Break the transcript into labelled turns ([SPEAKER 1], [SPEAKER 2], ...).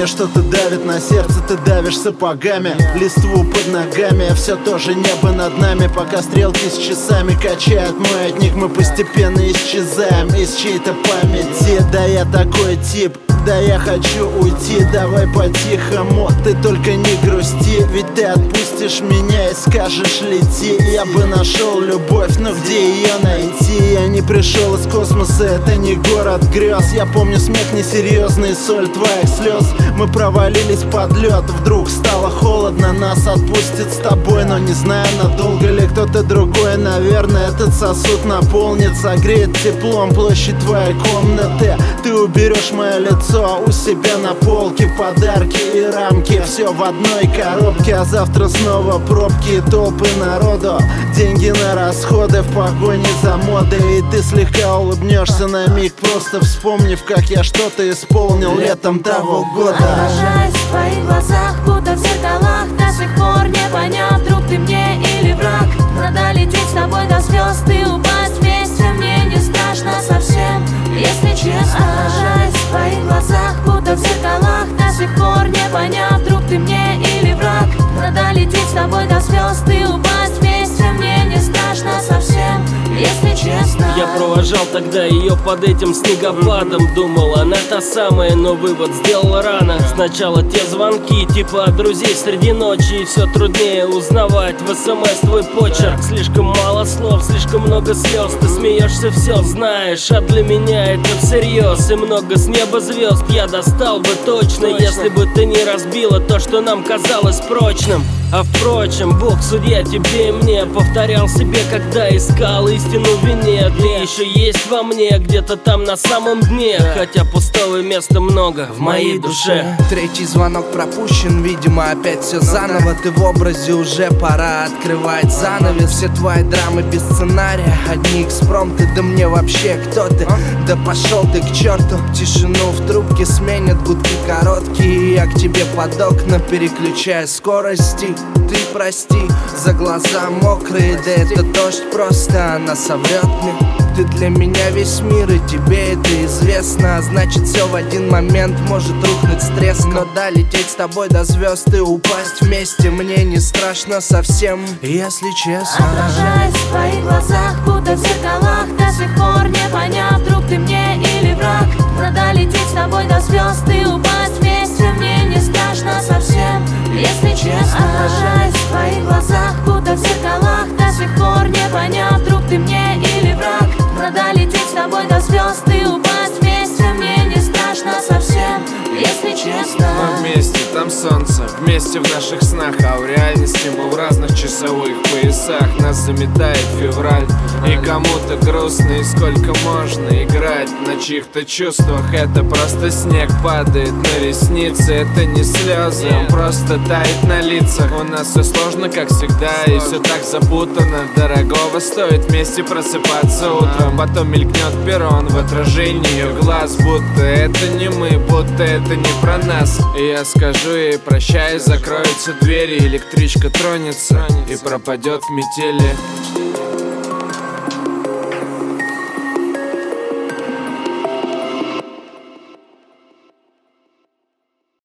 [SPEAKER 1] время что-то давит на сердце, ты давишь сапогами. Листву под ногами, а все тоже небо над нами. Пока стрелки с часами качают маятник, мы постепенно исчезаем из чьей-то памяти. Да я такой тип, да я хочу уйти, давай по-тихому, ты только не грусти. Ведь ты отпустишь меня и скажешь лети. Я бы нашел любовь, но где ее найти? Я не пришел из космоса, это не город грез. Я помню смех несерьезный, соль твоих слез. Мы провалились под лед, вдруг стало холодно. Нас отпустит с тобой, но не знаю, надолго ли кто-то другой. Наверное, этот сосуд наполнит, согреет теплом площадь твоей комнаты. Ты уберешь мое лицо у себя на полке, подарки и рамки, все в одной коробке. А завтра снова пробки и толпы народу, деньги на расходы в погоне за модой. И ты слегка улыбнешься на миг, просто вспомнив, как я что-то исполнил летом того года.
[SPEAKER 2] Отражаясь в твоих глазах, будто в зеркалах, до сих пор не поняв, друг ты мне или враг. Надо лететь с тобой до звезд и упасть вместе, мне не страшно совсем, если честно. Отражаясь в твоих глазах, будто в зеркалах, до сих пор не поняв, друг ты мне или враг. Надо лететь с тобой до звезд и упасть вместе, мне не страшно совсем, если честно.
[SPEAKER 3] Я провожал тогда ее под этим снегопадом. Думал, она та самая, но вывод сделал рано. Сначала те звонки, типа от друзей среди ночи. И все труднее узнавать в СМС твой почерк. Слишком мало слов, слишком много слез. Ты смеешься, все знаешь, а для меня это всерьез. И много с неба звезд я достал бы точно, если бы ты не разбила то, что нам казалось прочным. А впрочем, Бог судья тебе и мне. Повторял себе, когда искал истину в вине. Ты еще есть во мне, где-то там на самом дне. Хотя пустого места много в моей душе.
[SPEAKER 4] Третий звонок пропущен, видимо, опять все заново. Ты в образе, уже пора открывать занавес. Все твои драмы без сценария, одни экспромты. Да мне вообще кто ты? Да пошел ты к черту. Тишину в трубке сменят гудки короткие. Я к тебе под окна переключаю скорости. Ты прости, за глаза мокрые, да это дождь просто, она соврет мне. Ты для меня весь мир, и тебе это известно. Значит, все в один момент может рухнуть с треском. Но да, лететь с тобой до звезд и упасть вместе мне не страшно совсем, если честно.
[SPEAKER 2] Отражаясь в твоих глазах, будто в зеркалах, до сих пор не поняв, друг ты мне или враг. Надо лететь с тобой до звезд и упасть вместе, мне не страшно совсем, если честно. Отражаясь в твоих глазах, будто в зеркалах, до сих пор не поняв, друг ты мне или враг. Надо лететь с тобой до звезд и упасть вместе, мне не страшно совсем, если честно.
[SPEAKER 5] Мы вместе, там солнце, вместе в наших снах. А в реальности мы в разных часовых поясах. Нас заметает февраль, и кому-то грустно. И сколько можно играть на чьих-то чувствах. Это просто снег падает на ресницы. Это не слезы, он просто тает на лицах. У нас все сложно, как всегда, и все так запутано. Дорогого стоит вместе просыпаться утром. Потом мелькнет перрон в отражении ее глаз. Будто это не мы, будто это не про нас. И я скажу ей прощай, закроются двери, электричка тронется и пропадет в метели.